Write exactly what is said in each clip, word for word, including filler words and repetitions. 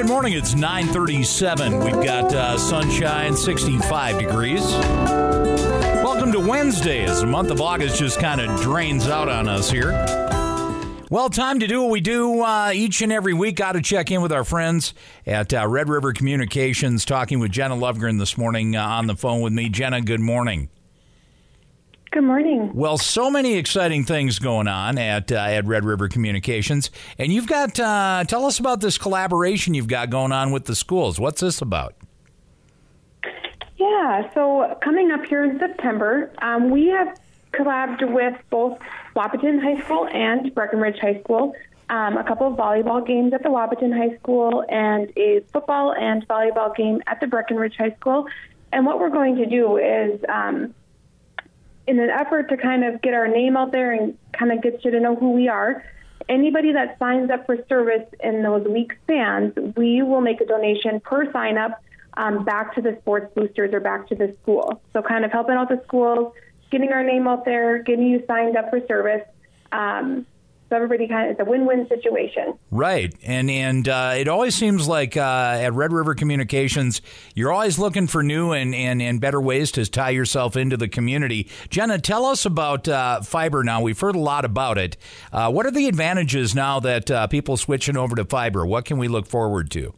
good morning. It's nine thirty-seven. We've got uh, sunshine, sixty-five degrees. Welcome to Wednesday as the month of August just kind of drains out on us here. Well, time to do what we do uh, each and every week. Got to check in with our friends at uh, Red River Communications, talking with Jenna Lovgren this morning uh, on the phone with me. Jenna, good morning. Good morning. Well, so many exciting things going on at uh, at Red River Communications, and you've got uh, tell us about this collaboration you've got going on with the schools. What's this about? Yeah, so coming up here in September, um, we have collabed with both Wahpeton High School and Breckenridge High School. Um, a couple of volleyball games at the Wahpeton High School and a football and volleyball game at the Breckenridge High School. And what we're going to do is, um, in an effort to kind of get our name out there and kind of get you to know who we are, anybody that signs up for service in those week spans, we will make a donation per sign up um, back to the sports boosters or back to the school. So kind of helping out the schools, getting our name out there, getting you signed up for service. Um, So everybody kind of, it's a win-win situation. Right. And and uh, it always seems like uh, at Red River Communications, you're always looking for new and, and, and better ways to tie yourself into the community. Jenna, tell us about uh, fiber now. We've heard a lot about it. Uh, what are the advantages now that uh, people switching over to fiber? What can we look forward to?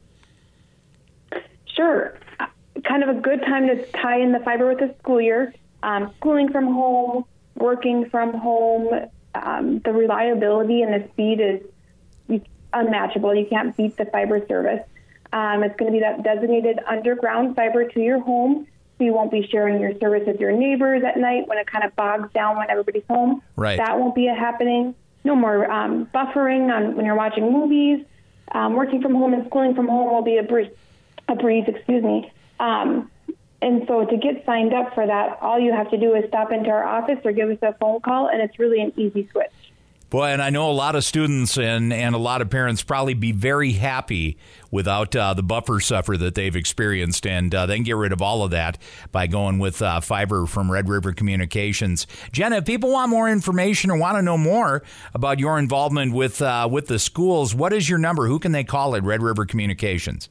Sure. Uh, kind of a good time to tie in the fiber with the school year. Um, schooling from home, working from home. Um, the reliability and the speed is unmatchable. You can't beat the fiber service. Um, it's going to be that designated underground fiber to your home, so you won't be sharing your service with your neighbors at night when it kind of bogs down when everybody's home. Right. That won't be happening. No more um, buffering on when you're watching movies. Um, working from home and schooling from home will be a breeze. A breeze, excuse me. Um, And so to get signed up for that, all you have to do is stop into our office or give us a phone call, and it's really an easy switch. Boy, and I know a lot of students and, and a lot of parents probably be very happy without uh, the buffer suffer that they've experienced, and uh, they can get rid of all of that by going with uh, fiber from Red River Communications. Jenna, if people want more information or want to know more about your involvement with uh, with the schools, what is your number? Who can they call at Red River Communications?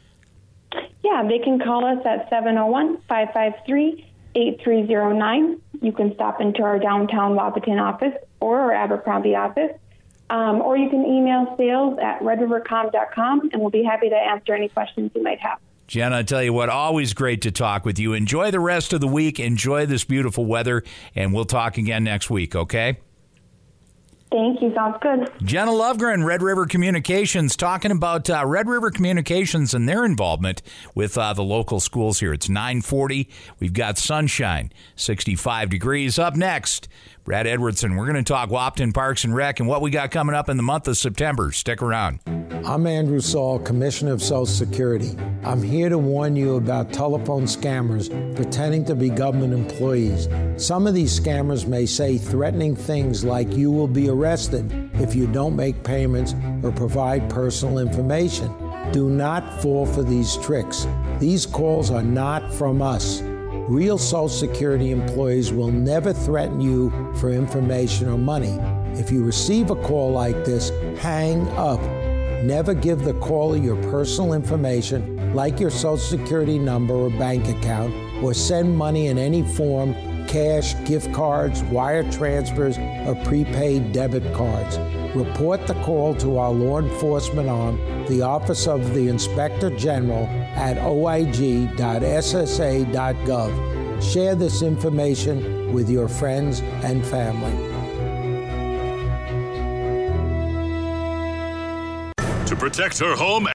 Yeah, they can call us at seven oh one, five five three, eight three oh nine. You can stop into our downtown Wahpeton office or our Abercrombie office, um, or you can email sales at red river com dot com, and we'll be happy to answer any questions you might have. Jenna, I tell you what, always great to talk with you. Enjoy the rest of the week. Enjoy this beautiful weather, and we'll talk again next week, okay? Thank you. Sounds good. Jenna Lovgren, Red River Communications, talking about uh, Red River Communications and their involvement with uh, the local schools here. It's nine forty. We've got sunshine, sixty-five degrees. Up next, Brad Edwardson. We're going to talk Wahpeton Parks and Rec and what we got coming up in the month of September. Stick around. I'm Andrew Saul, Commissioner of Social Security. I'm here to warn you about telephone scammers pretending to be government employees. Some of these scammers may say threatening things like you will be arrested if you don't make payments or provide personal information. Do not fall for these tricks. These calls are not from us. Real Social Security employees will never threaten you for information or money. If you receive a call like this, hang up. Never give the caller your personal information, like your Social Security number or bank account, or send money in any form, cash, gift cards, wire transfers, or prepaid debit cards. Report the call to our law enforcement arm, the Office of the Inspector General, at o i g dot s s a dot gov. Share this information with your friends and family. To protect her home